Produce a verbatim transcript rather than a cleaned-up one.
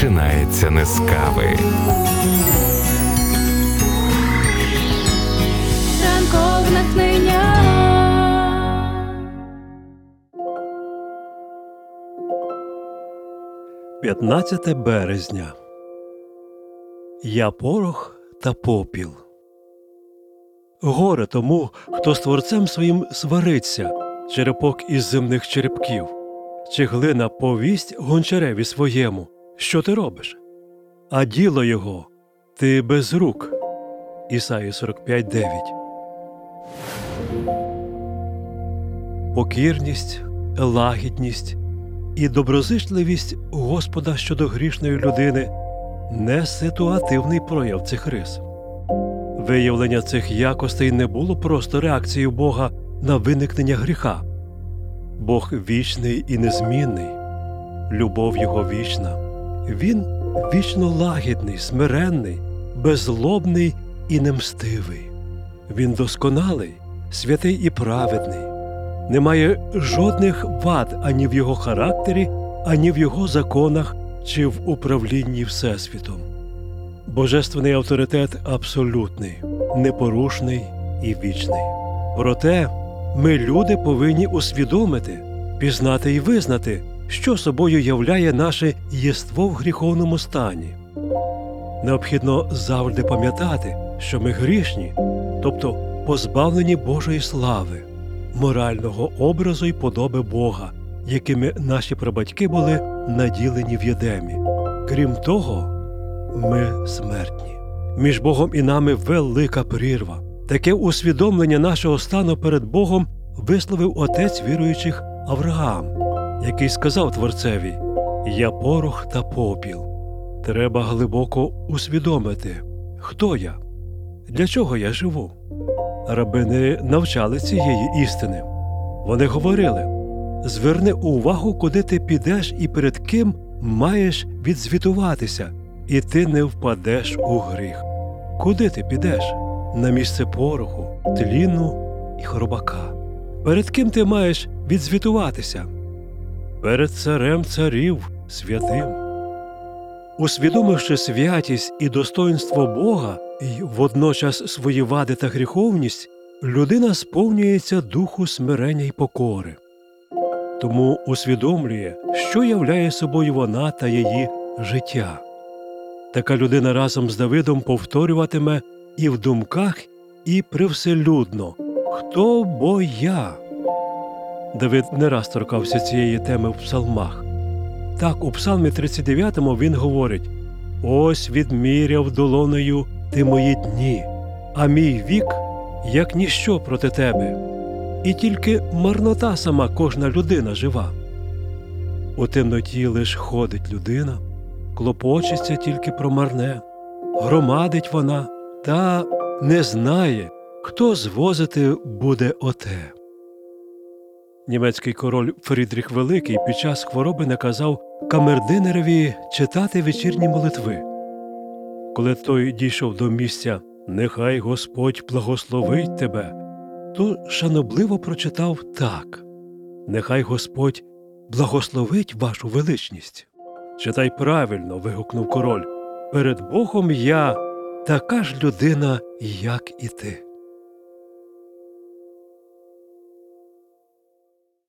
починається не з кави. Ранкове натхнення. п'ятнадцяте березня. Я порох та попіл. Горе тому, хто з Творцем своїм свариться, черепок із земних черепків, чи глина повість гончареві своєму, що ти робиш? А діло його – ти без рук. Ісаї сорок п'ять дев'ять. Покірність, лагідність і доброзичливість Господа щодо грішної людини – не ситуативний прояв цих рис. Виявлення цих якостей не було просто реакцією Бога на виникнення гріха. Бог вічний і незмінний, любов Його вічна. Він вічно лагідний, смиренний, беззлобний і немстивий. Він досконалий, святий і праведний. Немає жодних вад ані в Його характері, ані в Його законах чи в управлінні Всесвітом. Божественний авторитет абсолютний, непорушний і вічний. Проте ми, люди, повинні усвідомити, пізнати і визнати, що собою являє наше єство в гріховному стані. Необхідно завжди пам'ятати, що ми грішні, тобто позбавлені Божої слави, морального образу й подоби Бога, якими наші прабатьки були наділені в Єдемі. Крім того, ми смертні. Між Богом і нами велика прірва. Таке усвідомлення нашого стану перед Богом висловив отець віруючих Авраам, який сказав Творцеві: «Я порох та попіл». Треба глибоко усвідомити, хто я, для чого я живу. Рабини навчали цієї істини. Вони говорили: «Зверни увагу, куди ти підеш і перед ким маєш відзвітуватися, і ти не впадеш у гріх». Куди ти підеш? На місце пороху, тліну і хробака. Перед ким ти маєш відзвітуватися? Перед царем царів, святим. Усвідомивши святість і достоинство Бога, і водночас свої вади та гріховність, людина сповнюється духу смирення й покори. Тому усвідомлює, що являє собою вона та її життя. Така людина разом з Давидом повторюватиме і в думках, і привселюдно: «Хто бо я?» Давид не раз торкався цієї теми в псалмах. Так, у псалмі тридцять дев'ятому він говорить: «Ось відміряв долонею ти мої дні, а мій вік, як ніщо проти тебе. І тільки марнота сама кожна людина жива». У темноті лиш ходить людина, клопочеться тільки про марне, громадить вона, та не знає, хто звозити буде оте. Німецький король Фрідріх Великий під час хвороби наказав камердинерові читати вечірні молитви. Коли той дійшов до місця «Нехай Господь благословить тебе», то шанобливо прочитав так: «Нехай Господь благословить вашу величність». «Читай правильно», – вигукнув король, «перед Богом я така ж людина, як і ти».